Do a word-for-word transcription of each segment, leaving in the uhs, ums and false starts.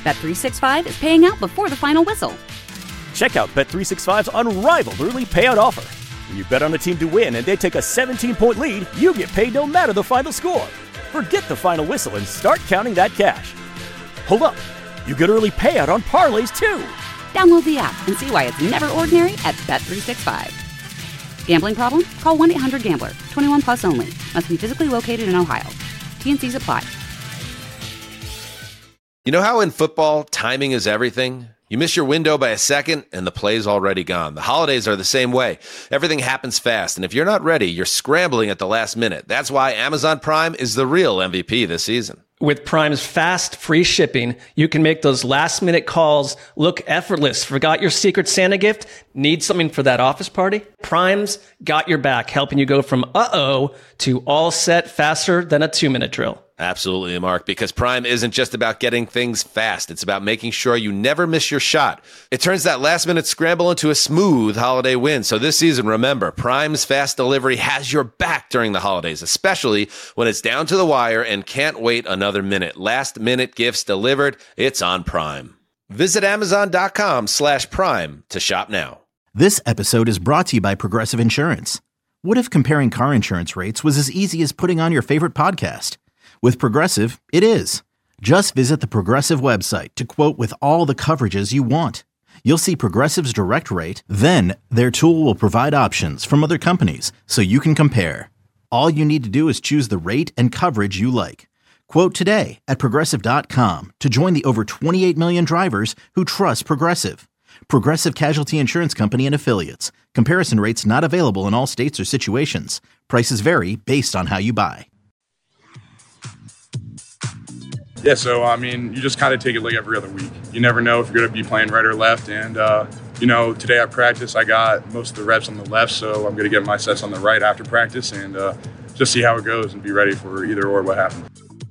Bet three sixty-five is paying out before the final whistle. Check out Bet three sixty-five's unrivaled early payout offer. When you bet on a team to win and they take a seventeen-point lead, you get paid no matter the final score. Forget the final whistle and start counting that cash. Hold up. You get early payout on parlays, too. Download the app and see why it's never ordinary at Bet three sixty-five. Gambling problem? Call one eight hundred gambler. twenty-one plus only. Must be physically located in Ohio. T N Cs apply. You know how in football, timing is everything? You miss your window by a second, and the play's already gone. The holidays are the same way. Everything happens fast, and if you're not ready, you're scrambling at the last minute. That's why Amazon Prime is the real M V P this season. With Prime's fast, free shipping, you can make those last-minute calls look effortless. Forgot your Secret Santa gift? Need something for that office party? Prime's got your back, helping you go from uh-oh to all set faster than a two-minute drill. Absolutely, Mark, because Prime isn't just about getting things fast. It's about making sure you never miss your shot. It turns that last-minute scramble into a smooth holiday win. So this season, remember, Prime's fast delivery has your back during the holidays, especially when it's down to the wire and can't wait another minute. Last-minute gifts delivered, it's on Prime. Visit Amazon.com slash Prime to shop now. This episode is brought to you by Progressive Insurance. What if comparing car insurance rates was as easy as putting on your favorite podcast? With Progressive, it is. Just visit the Progressive website to quote with all the coverages you want. You'll see Progressive's direct rate, then their tool will provide options from other companies so you can compare. All you need to do is choose the rate and coverage you like. Quote today at Progressive dot com to join the over twenty-eight million drivers who trust Progressive. Progressive Casualty Insurance Company and Affiliates. Comparison rates not available in all states or situations. Prices vary based on how you buy. Yeah, so, I mean, you just kind of take it like every other week. You never know if you're going to be playing right or left. And, uh, you know, today at practice, I got most of the reps on the left, so I'm going to get my sets on the right after practice and uh, just see how it goes and be ready for either or what happens.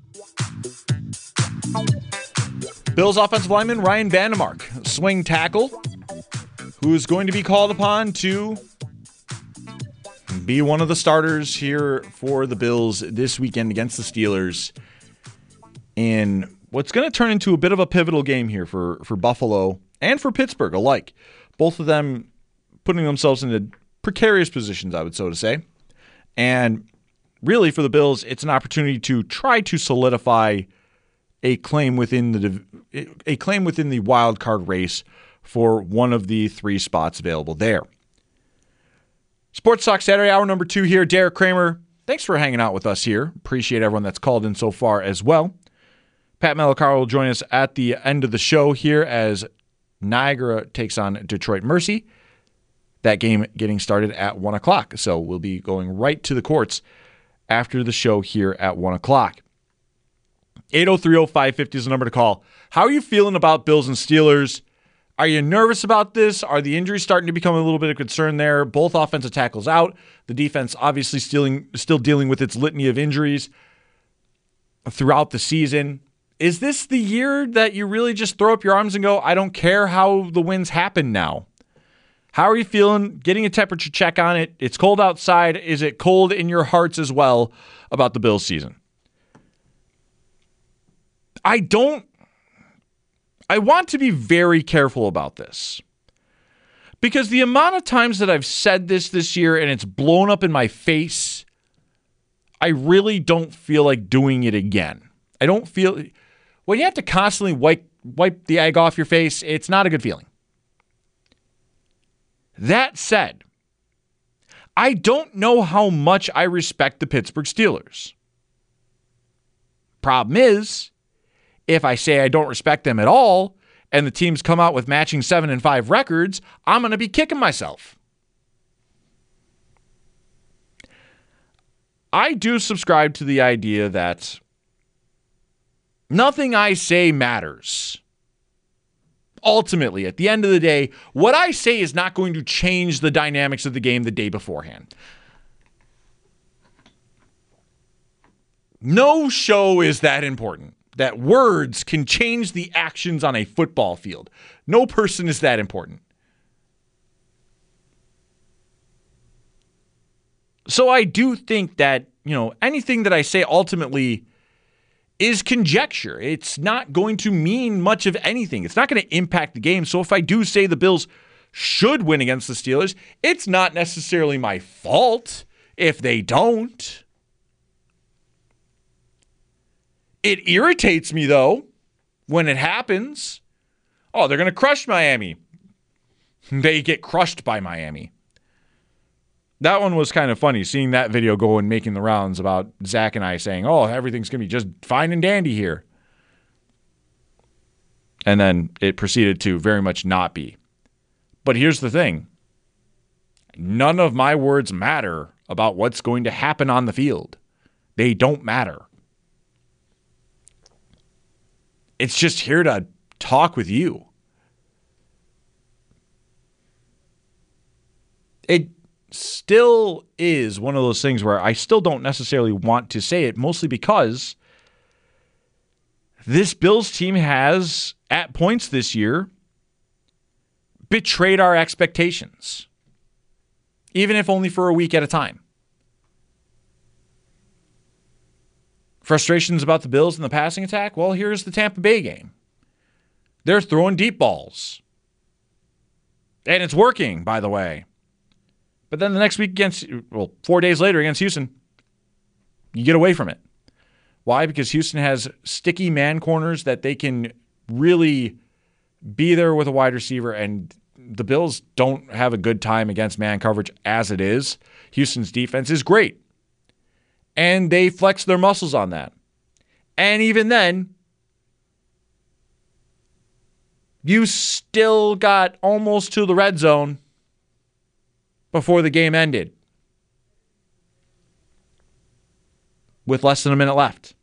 Bills offensive lineman Ryan Vandemark, swing tackle, who is going to be called upon to be one of the starters here for the Bills this weekend against the Steelers in what's going to turn into a bit of a pivotal game here for, for Buffalo and for Pittsburgh alike. Both of them putting themselves into precarious positions, I would so to say. And really for the Bills, it's an opportunity to try to solidify a claim within the a claim within the wild card race for one of the three spots available there. Sports Talk Saturday, hour number two here. Derek Kramer, thanks for hanging out with us here. Appreciate everyone that's called in so far as well. Pat Malacaro will join us at the end of the show here as Niagara takes on Detroit Mercy. That game getting started at one o'clock. So we'll be going right to the courts after the show here at one o'clock. eight oh three oh five fifty is the number to call. How are you feeling about Bills and Steelers? Are you nervous about this? Are the injuries starting to become a little bit of concern there? Both offensive tackles out. The defense obviously still, still dealing with its litany of injuries throughout the season. Is this the year that you really just throw up your arms and go, I don't care how the wins happen now? How are you feeling? Getting a temperature check on it. It's cold outside. Is it cold in your hearts as well about the Bills season? I don't. I want to be very careful about this. Because the amount of times that I've said this this year and it's blown up in my face, I really don't feel like doing it again. I don't feel... When you have to constantly wipe wipe the egg off your face, it's not a good feeling. That said, I don't know how much I respect the Pittsburgh Steelers. Problem is, if I say I don't respect them at all, and the teams come out with matching seven and five records, I'm going to be kicking myself. I do subscribe to the idea that nothing I say matters. Ultimately, at the end of the day, what I say is not going to change the dynamics of the game the day beforehand. No show is that important, that words can change the actions on a football field. No person is that important. So I do think that, you know, anything that I say ultimately is conjecture. It's not going to mean much of anything. It's not going to impact the game. So if I do say the Bills should win against the Steelers, it's not necessarily my fault if they don't. It irritates me, though, when it happens. Oh, they're going to crush Miami. They get crushed by Miami. That one was kind of funny, seeing that video go and making the rounds about Zach and I saying, oh, everything's going to be just fine and dandy here. And then it proceeded to very much not be. But here's the thing. None of my words matter about what's going to happen on the field. They don't matter. It's just here to talk with you. It still is one of those things where I still don't necessarily want to say it, mostly because this Bills team has, at points this year, betrayed our expectations, even if only for a week at a time. Frustrations about the Bills and the passing attack? Well, here's the Tampa Bay game. They're throwing deep balls. And it's working, by the way. But then the next week against, well, four days later against Houston, you get away from it. Why? Because Houston has sticky man corners that they can really be there with a wide receiver, and the Bills don't have a good time against man coverage as it is. Houston's defense is great, and they flex their muscles on that. And even then, you still got almost to the red zone before the game ended, with less than a minute left.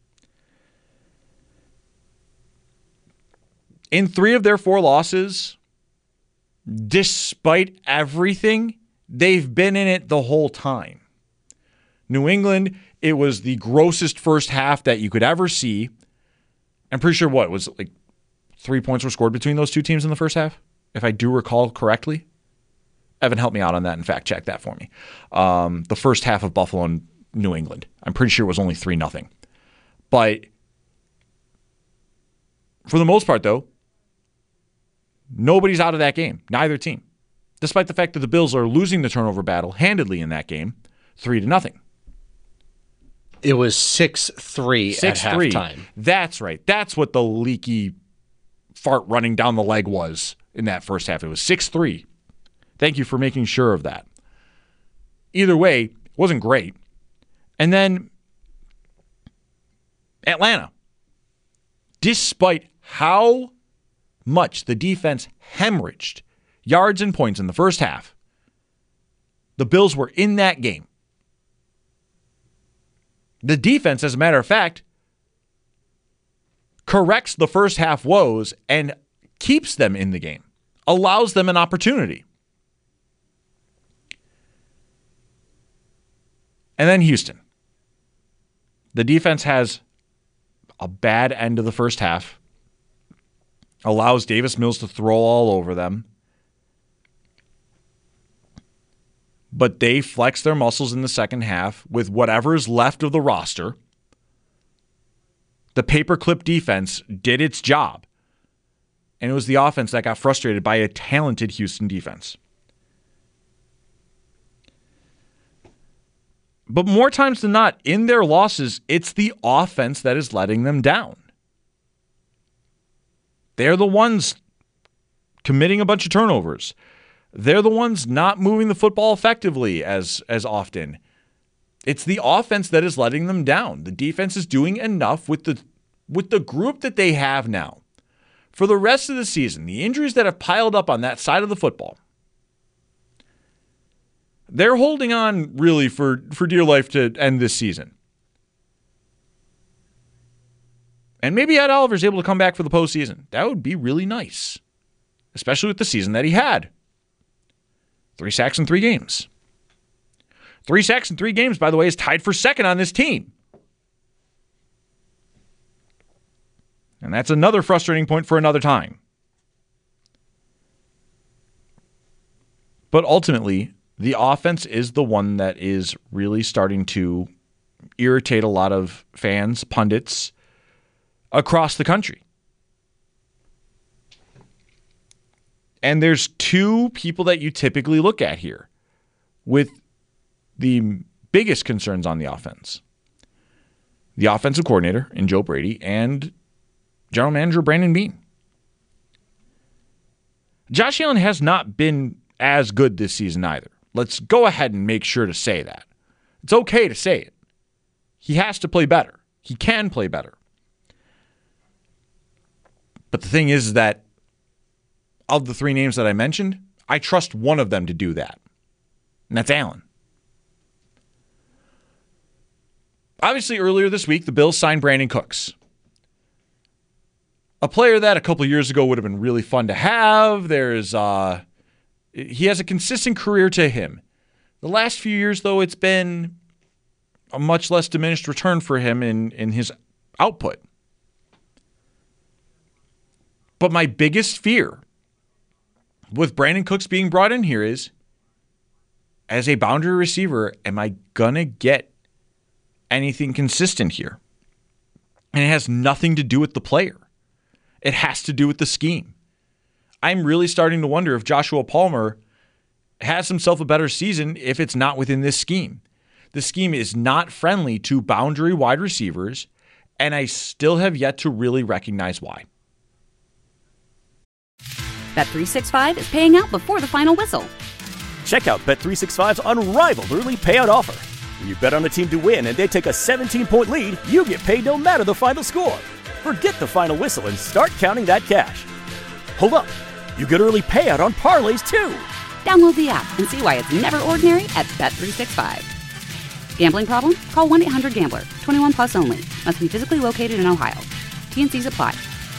In three of their four losses, despite everything, they've been in it the whole time. New England, it was the grossest first half that you could ever see. I'm pretty sure what, was it like three points were scored between those two teams in the first half, if I do recall correctly. Evan, help me out on that and fact check that for me. Um, the first half of Buffalo and New England, I'm pretty sure it was only three nothing. But for the most part, though, nobody's out of that game, neither team. Despite the fact that the Bills are losing the turnover battle handedly in that game, three to nothing. It was six three at halftime. That's right. That's what the leaky fart running down the leg was in that first half. It was six three. Thank you for making sure of that. Either way, it wasn't great. And then Atlanta. Despite how much the defense hemorrhaged yards and points in the first half, the Bills were in that game. The defense, as a matter of fact, corrects the first half woes and keeps them in the game, allows them an opportunity. And then Houston. The defense has a bad end of the first half, allows Davis Mills to throw all over them, but they flex their muscles in the second half with whatever is left of the roster. The paperclip defense did its job, and it was the offense that got frustrated by a talented Houston defense. But more times than not, in their losses, it's the offense that is letting them down. They're the ones committing a bunch of turnovers. They're the ones not moving the football effectively as, as often. It's the offense that is letting them down. The defense is doing enough with the with the group that they have now. For the rest of the season, the injuries that have piled up on that side of the football, they're holding on really for, for dear life to end this season. And maybe Ed Oliver's able to come back for the postseason. That would be really nice, especially with the season that he had. Three sacks in three games. Three sacks in three games, by the way, is tied for second on this team. And that's another frustrating point for another time. But ultimately, the offense is the one that is really starting to irritate a lot of fans, pundits, across the country. And there's two people that you typically look at here with the biggest concerns on the offense. The offensive coordinator in Joe Brady and general manager Brandon Beane. Josh Allen has not been as good this season either. Let's go ahead and make sure to say that. It's okay to say it. He has to play better. He can play better. But the thing is that of the three names that I mentioned, I trust one of them to do that. And that's Allen. Obviously, earlier this week, the Bills signed Brandon Cooks. A player that a couple of years ago would have been really fun to have. There's, uh, he has a consistent career to him. The last few years, though, it's been a much less diminished return for him in, in his output. But my biggest fear with Brandon Cooks being brought in here is, as a boundary receiver, am I going to get anything consistent here? And it has nothing to do with the player. It has to do with the scheme. I'm really starting to wonder if Joshua Palmer has himself a better season if it's not within this scheme. The scheme is not friendly to boundary wide receivers, and I still have yet to really recognize why. Bet three sixty-five is paying out before the final whistle. Check out Bet three sixty-five's unrivaled early payout offer. When you bet on a team to win and they take a seventeen-point lead, you get paid no matter the final score. Forget the final whistle and start counting that cash. Hold up. You get early payout on parlays, too. Download the app and see why it's never ordinary at Bet three sixty-five. Gambling problem? Call one eight hundred gambler. twenty-one plus only. Must be physically located in Ohio. T and Cs apply.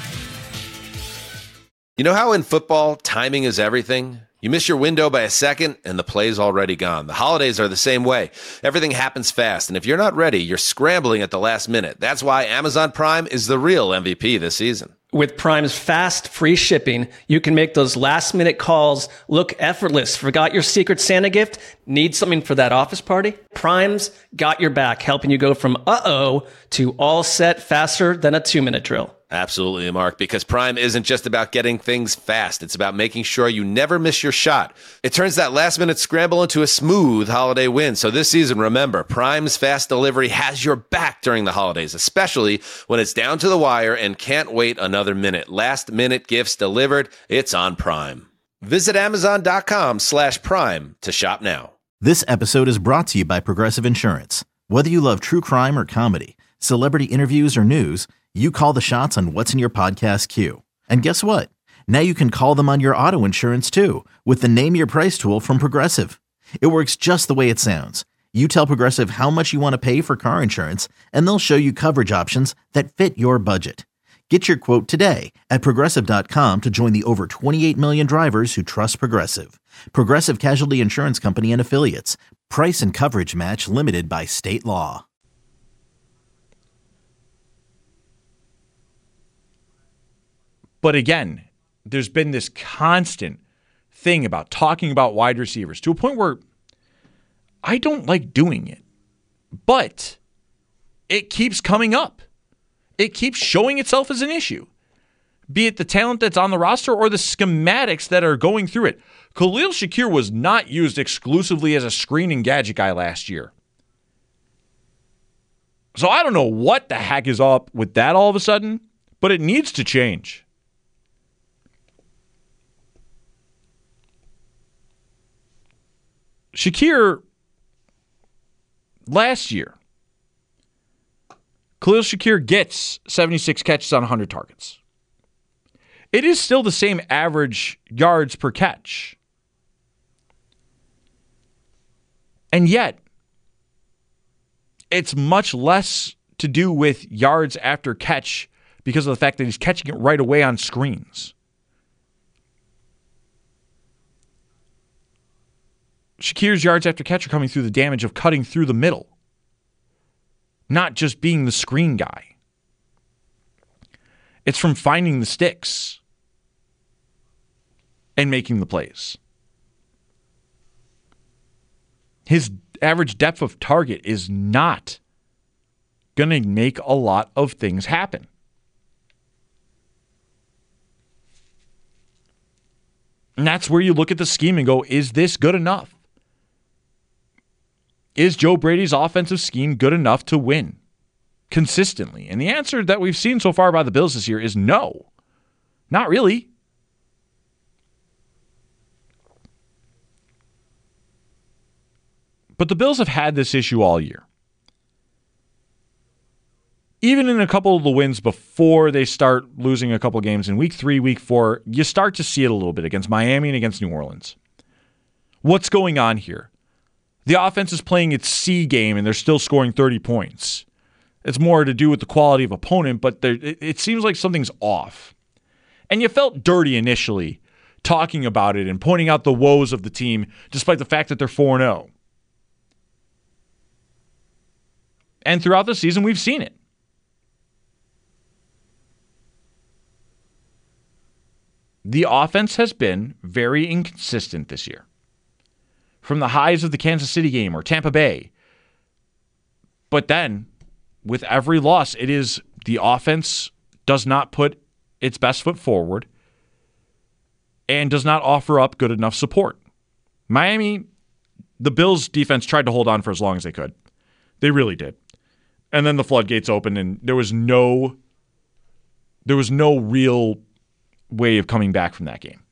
You know how in football, timing is everything? You miss your window by a second, and the play's already gone. The holidays are the same way. Everything happens fast, and if you're not ready, you're scrambling at the last minute. That's why Amazon Prime is the real M V P this season. With Prime's fast, free shipping, you can make those last-minute calls look effortless. Forgot your Secret Santa gift? Need something for that office party? Prime's got your back, helping you go from uh-oh to all set faster than a two-minute drill. Absolutely, Mark, because Prime isn't just about getting things fast. It's about making sure you never miss your shot. It turns that last-minute scramble into a smooth holiday win. So this season, remember, Prime's fast delivery has your back during the holidays, especially when it's down to the wire and can't wait another minute. Last-minute gifts delivered. It's on Prime. Visit Amazon.com slash Prime to shop now. This episode is brought to you by Progressive Insurance. Whether you love true crime or comedy, celebrity interviews or news, you call the shots on what's in your podcast queue. And guess what? Now you can call them on your auto insurance too with the Name Your Price tool from Progressive. It works just the way it sounds. You tell Progressive how much you want to pay for car insurance, and they'll show you coverage options that fit your budget. Get your quote today at Progressive dot com to join the over twenty-eight million drivers who trust Progressive. Progressive Casualty Insurance Company and Affiliates. Price and coverage match limited by state law. But again, there's been this constant thing about talking about wide receivers to a point where I don't like doing it. But it keeps coming up. It keeps showing itself as an issue. Be it the talent that's on the roster or the schematics that are going through it. Khalil Shakir was not used exclusively as a screening gadget guy last year. So I don't know what the heck is up with that all of a sudden, but it needs to change. Shakir, last year, Khalil Shakir gets seventy-six catches on one hundred targets. It is still the same average yards per catch. And yet, it's much less to do with yards after catch because of the fact that he's catching it right away on screens. Shakir's yards after catch are coming through the damage of cutting through the middle, not just being the screen guy. It's from finding the sticks and making the plays. His average depth of target is not going to make a lot of things happen. And that's where you look at the scheme and go, is this good enough? Is Joe Brady's offensive scheme good enough to win consistently? And the answer that we've seen so far by the Bills this year is no. Not really. But the Bills have had this issue all year. Even in a couple of the wins before they start losing a couple games in week three, week four, you start to see it a little bit against Miami and against New Orleans. What's going on here? The offense is playing its C game and they're still scoring thirty points. It's more to do with the quality of opponent, but it, it seems like something's off. And you felt dirty initially talking about it and pointing out the woes of the team, despite the fact that they're four and oh. And throughout the season, we've seen it. The offense has been very inconsistent this year. From the highs of the Kansas City game or Tampa Bay. But then, with every loss, it is the offense does not put its best foot forward and does not offer up good enough support. Miami, the Bills' defense tried to hold on for as long as they could. They really did. And then the floodgates opened and there was no there was no real way of coming back from that game.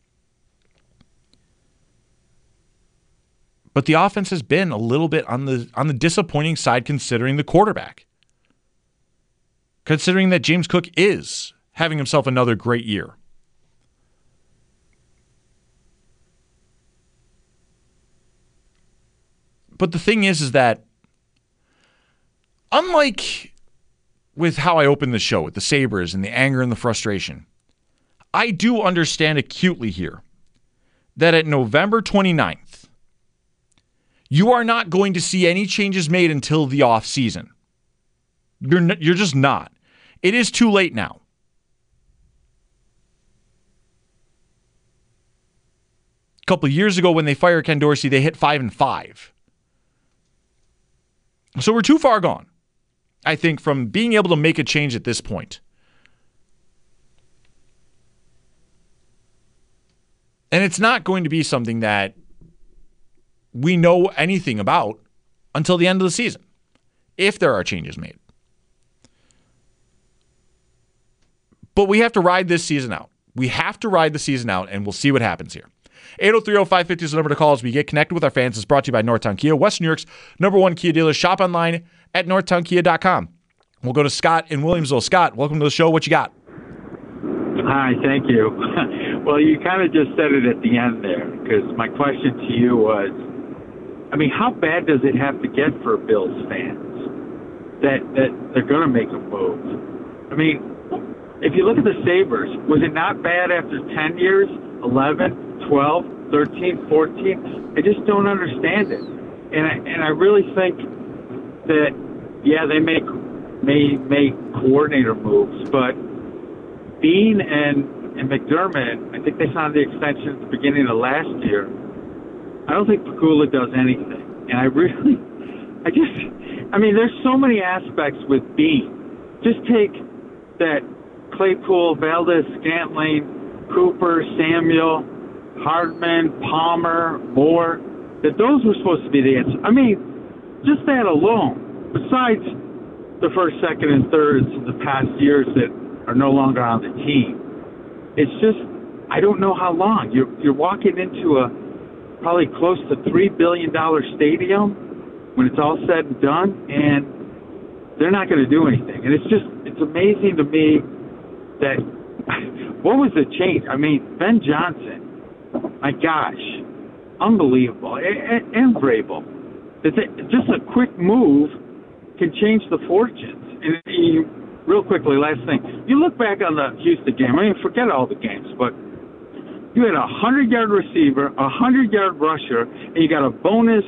But the offense has been a little bit on the on the disappointing side considering the quarterback. Considering that James Cook is having himself another great year. But the thing is, is that unlike with how I opened the show with the Sabres and the anger and the frustration, I do understand acutely here that at November twenty-ninth, you are not going to see any changes made until the offseason. You're, n- you're just not. It is too late now. A couple of years ago when they fired Ken Dorsey, they hit five and five. So we're too far gone, I think, from being able to make a change at this point. And it's not going to be something that we know anything about until the end of the season, if there are changes made. But we have to ride this season out. We have to ride the season out, and we'll see what happens here. eight oh three oh five five oh is the number to call as we get connected with our fans. It's brought to you by Northtown Kia, West New York's number one Kia dealer. Shop online at northtown kia dot com. We'll go to Scott in Williamsville. Scott, welcome to the show. What you got? Hi, thank you. Well, you kind of just said it at the end there, because my question to you was, I mean, how bad does it have to get for Bills fans that, that they're going to make a move? I mean, if you look at the Sabres, was it not bad after ten years, eleven, twelve, thirteen, fourteen? I just don't understand it. And I, and I really think that, yeah, they make may make coordinator moves, but Bean and, and McDermott, I think they signed the extension at the beginning of last year. I don't think Pagula does anything. And I really, I just, I mean, there's so many aspects with Bean. Just take that Claypool, Valdez, Scantling, Cooper, Samuel, Hardman, Palmer, Moore, that those were supposed to be the answer. I mean, just that alone, besides the first, second, and thirds of the past years that are no longer on the team, it's just, I don't know how long. You're, you're walking into a probably close to three billion dollars stadium when it's all said and done, and they're not going to do anything. And it's just, it's amazing to me that, what was the change? I mean, Ben Johnson, my gosh, unbelievable. And, and Vrabel. Just a quick move can change the fortunes. And you, real quickly, last thing. You look back on the Houston game, I mean, forget all the games, but you had a hundred-yard receiver, a hundred-yard rusher, and you got a bonus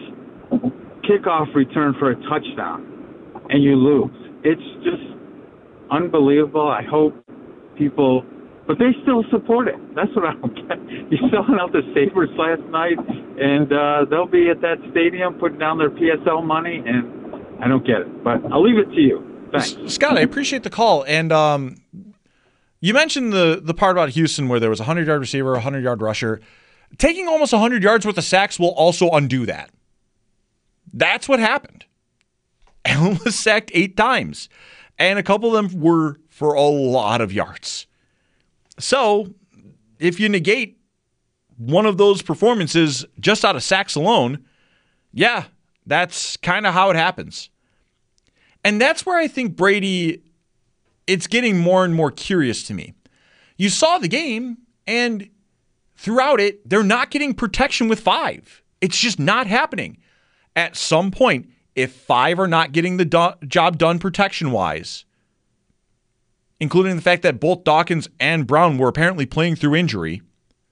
kickoff return for a touchdown, and you lose. It's just unbelievable. I hope people, but they still support it. That's what I don't get. You're selling out the Sabres last night, and uh, they'll be at that stadium putting down their P S L money, and I don't get it. But I'll leave it to you. Thanks. Scott, I appreciate the call. And um, you mentioned the the part about Houston where there was a hundred-yard receiver, a hundred-yard rusher. Taking almost one hundred yards worth of sacks will also undo that. That's what happened. Allen was sacked eight times, and a couple of them were for a lot of yards. So, if you negate one of those performances just out of sacks alone, yeah, that's kind of how it happens. And that's where I think Brady, it's getting more and more curious to me. You saw the game, and throughout it, they're not getting protection with five. It's just not happening. At some point, if five are not getting the do- job done protection-wise, including the fact that both Dawkins and Brown were apparently playing through injury,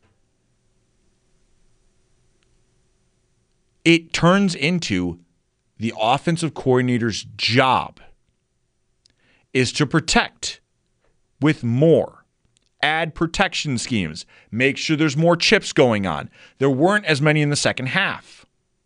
it turns into the offensive coordinator's job is to protect with more. Add protection schemes. Make sure there's more chips going on. There weren't as many in the second half.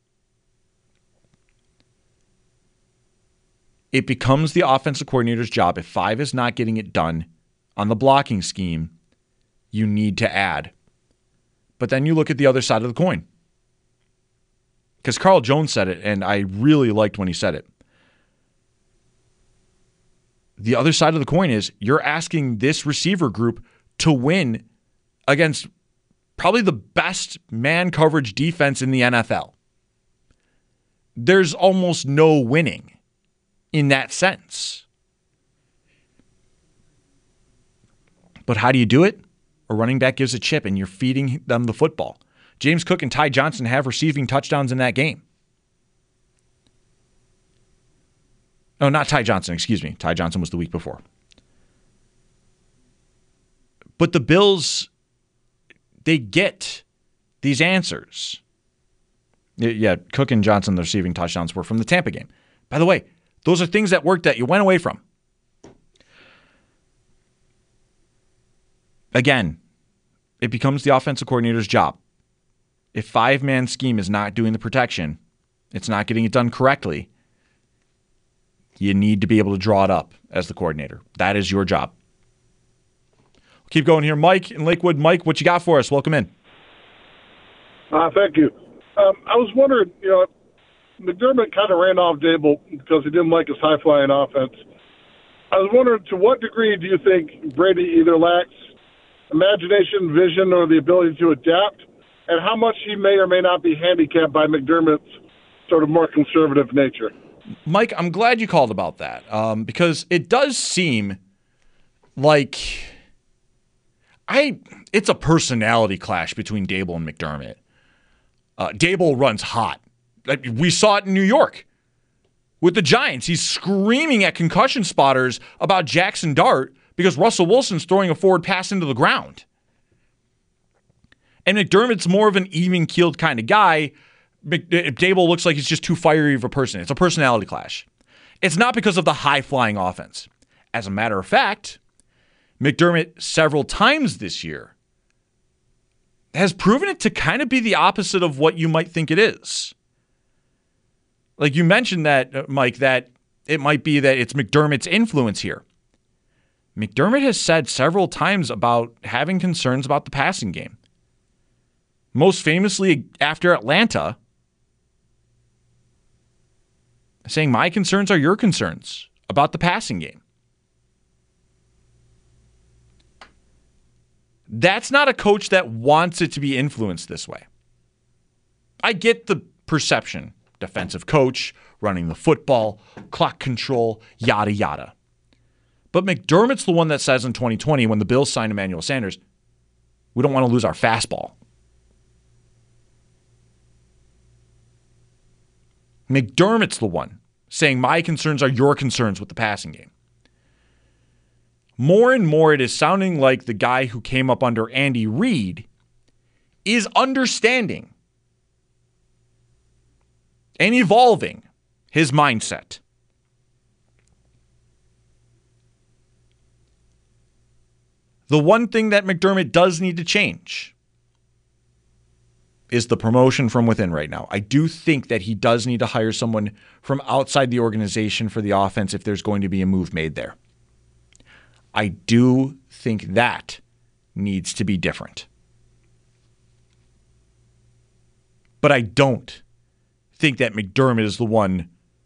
It becomes the offensive coordinator's job. If five is not getting it done on the blocking scheme, you need to add. But then you look at the other side of the coin. Because Carl Jones said it, and I really liked when he said it. The other side of the coin is you're asking this receiver group to win against probably the best man coverage defense in the N F L. There's almost no winning in that sense. But how do you do it? A running back gives a chip and you're feeding them the football. James Cook and Ty Johnson have receiving touchdowns in that game. Oh, not Ty Johnson, excuse me. Ty Johnson was the week before. But the Bills, they get these answers. Yeah, Cook and Johnson, the receiving touchdowns were from the Tampa game. By the way, those are things that worked that you went away from. Again, it becomes the offensive coordinator's job. If five-man scheme is not doing the protection, it's not getting it done correctly, you need to be able to draw it up as the coordinator. That is your job. Keep going here. Mike in Lakewood. Mike, what you got for us? Welcome in. Uh, thank you. Um, I was wondering, you know, McDermott kind of ran off Dable because he didn't like his high-flying offense. I was wondering, to what degree do you think Brady either lacks imagination, vision, or the ability to adapt, and how much he may or may not be handicapped by McDermott's sort of more conservative nature? Mike, I'm glad you called about that um, because it does seem like I. it's a personality clash between Dable and McDermott. Uh, Dable runs hot. We saw it in New York with the Giants. He's screaming at concussion spotters about Jackson Dart because Russell Wilson's throwing a forward pass into the ground. And McDermott's more of an even-keeled kind of guy. Dable looks like he's just too fiery of a person. It's a personality clash. It's not because of the high-flying offense. As a matter of fact, McDermott several times this year has proven it to kind of be the opposite of what you might think it is. Like you mentioned that, Mike, that it might be that it's McDermott's influence here. McDermott has said several times about having concerns about the passing game. Most famously after Atlanta, saying, my concerns are your concerns about the passing game. That's not a coach that wants it to be influenced this way. I get the perception. Defensive coach, running the football, clock control, yada, yada. But McDermott's the one that says in twenty twenty, when the Bills signed Emmanuel Sanders, we don't want to lose our fastball. McDermott's the one saying, my concerns are your concerns with the passing game. More and more, it is sounding like the guy who came up under Andy Reid is understanding and evolving his mindset. The one thing that McDermott does need to change is the promotion from within right now. I do think that he does need to hire someone from outside the organization for the offense if there's going to be a move made there. I do think that needs to be different. But I don't think that McDermott is the one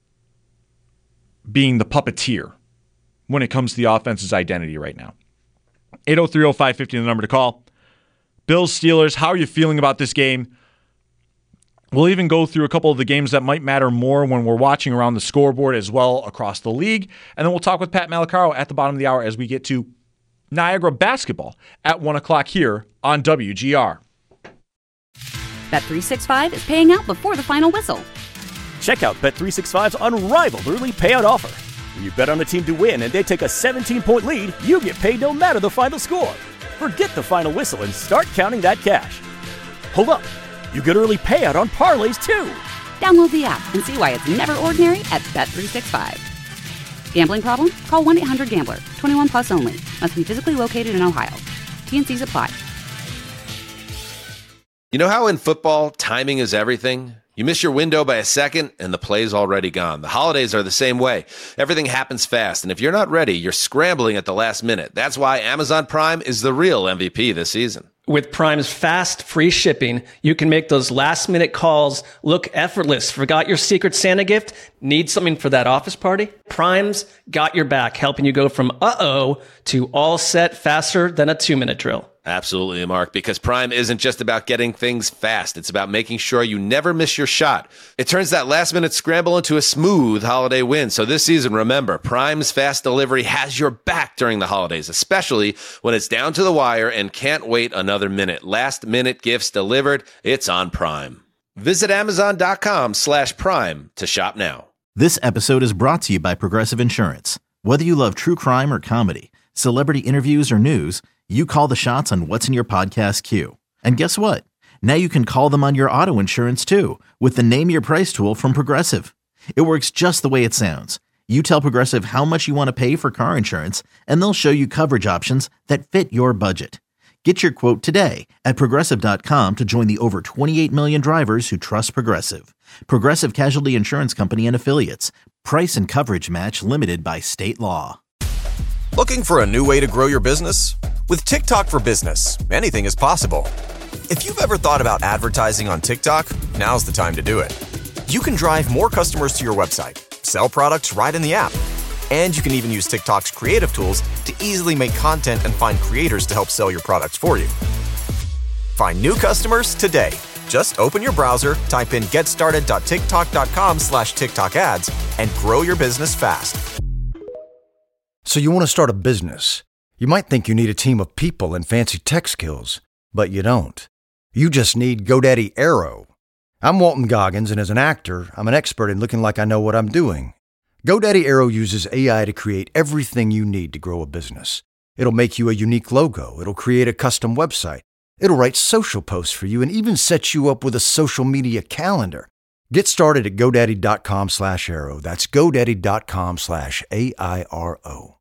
being the puppeteer when it comes to the offense's identity right now. eight oh three oh five five oh, the number to call. Bills, Steelers, how are you feeling about this game? We'll even go through a couple of the games that might matter more when we're watching around the scoreboard as well across the league. And then we'll talk with Pat Malacaro at the bottom of the hour as we get to Niagara basketball at one o'clock here on W G R. Bet three sixty-five is paying out before the final whistle. Check out Bet three sixty-five's unrivaled early payout offer. When you bet on a team to win and they take a seventeen-point lead, you get paid no matter the final score. Forget the final whistle and start counting that cash. Hold up. You get early payout on parlays, too. Download the app and see why it's never ordinary at Bet three sixty-five. Gambling problem? Call one eight hundred gambler. twenty-one plus only. Must be physically located in Ohio. T N Cs apply. You know how in football, timing is everything? You miss your window by a second, and the play's already gone. The holidays are the same way. Everything happens fast, and if you're not ready, you're scrambling at the last minute. That's why Amazon Prime is the real M V P this season. With Prime's fast, free shipping, you can make those last-minute calls look effortless. Forgot your Secret Santa gift? Need something for that office party? Prime's got your back, helping you go from uh-oh to all set faster than a two-minute drill. Absolutely, Mark, because Prime isn't just about getting things fast. It's about making sure you never miss your shot. It turns that last-minute scramble into a smooth holiday win. So this season, remember, Prime's fast delivery has your back during the holidays, especially when it's down to the wire and can't wait another minute. Last-minute gifts delivered. It's on Prime. Visit Amazon.com slash Prime to shop now. This episode is brought to you by Progressive Insurance. Whether you love true crime or comedy, celebrity interviews or news, you call the shots on what's in your podcast queue. And guess what? Now you can call them on your auto insurance too with the Name Your Price tool from Progressive. It works just the way it sounds. You tell Progressive how much you want to pay for car insurance, and they'll show you coverage options that fit your budget. Get your quote today at Progressive dot com to join the over twenty-eight million drivers who trust Progressive. Progressive Casualty Insurance Company and Affiliates. Price and coverage match limited by state law. Looking for a new way to grow your business? With TikTok for Business, anything is possible. If you've ever thought about advertising on TikTok, now's the time to do it. You can drive more customers to your website, sell products right in the app, and you can even use TikTok's creative tools to easily make content and find creators to help sell your products for you. Find new customers today. Just open your browser, type in getstarted.tiktok.com slash TikTok ads, and grow your business fast. So you want to start a business. You might think you need a team of people and fancy tech skills, but you don't. You just need GoDaddy Aero. I'm Walton Goggins, and as an actor, I'm an expert in looking like I know what I'm doing. GoDaddy Aero uses A I to create everything you need to grow a business. It'll make you a unique logo. It'll create a custom website. It'll write social posts for you and even set you up with a social media calendar. Get started at GoDaddy.com slash Aero. That's GoDaddy.com slash A I R O.